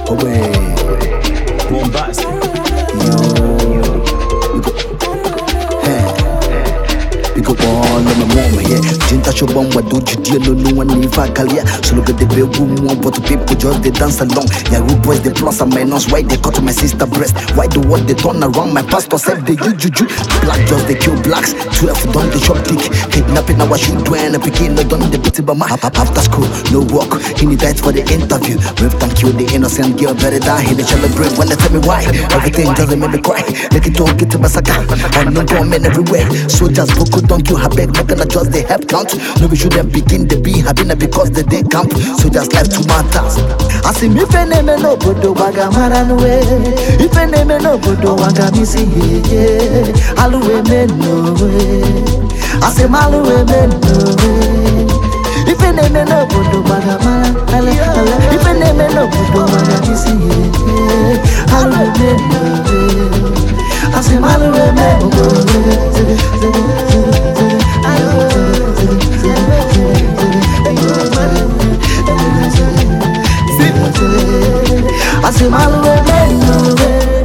away. Bombastic. Go on, my mama, yeah. Jinta Shobon, what do you deal? No one if I call ya. So look at the bedroom, but people just they dance along. Yeah, good boys, they plus and minus. Why they cut my sister breast? Why the what they turn around? My pastor said they juju. Black just they kill blacks. 12 done the shop dick. Kidnapping our shoe doing a picking no done the bitty by my after school. No work, he need that for the interview. We've thank you, the innocent girl, better die. He they celebrate when they tell me why. Everything doesn't make me cry. Like it all get to massacre. I'm no government everywhere. Soldiers book don't you have beg, not gonna just the help count. No, we shouldn't begin the be having it because the day camp. So just left to matters. I see me name no bodo waga maranwe. If a name no bodo waga missy, aluwe men no way. I say maluwe men no way. If a name no bodo waga maranwe. If a name no bodo waga missy, aluwe men no way. I say maluwe men no way. I say my women no way.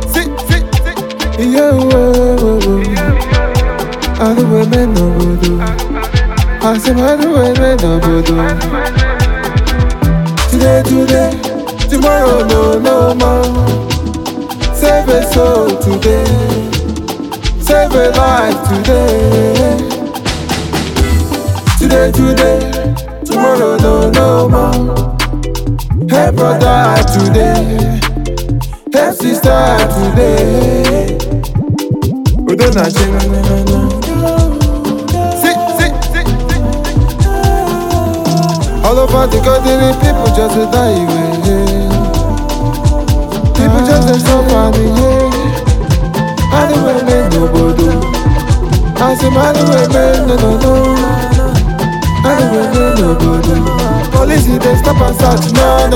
I the women no voodoo. I say my women no voodoo. Today, tomorrow no more. Save a soul today. Save a life today. Today, tomorrow no more. Hey brother today, hey sister today. All over the country, people just die away. People just suffer away. I don't want no bodo. I say I don't want no. I don't want no bodo. Police they stop and search, no.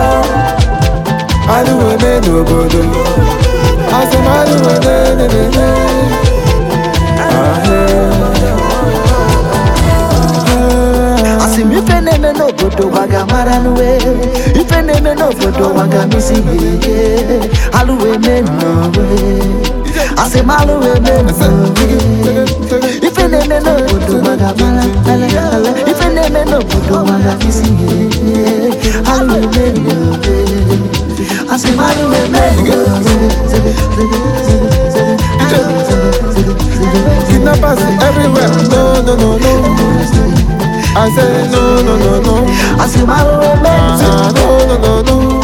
I don't want no bodo. I say I don't want no. I see me name no bodo waga maranwe. If a name no bodo waga missy, aluwe men no way. I say maluwe men no way. If a name no bodo waga maranwe. If a name no bodo waga missy, aluwe men no way. I say maluwe men no way. Kidnappers everywhere, no. I say no. I say maluwe men no.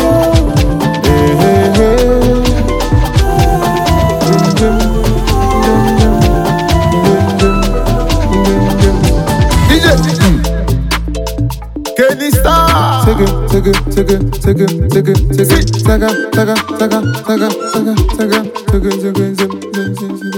Kenny Star. Take it.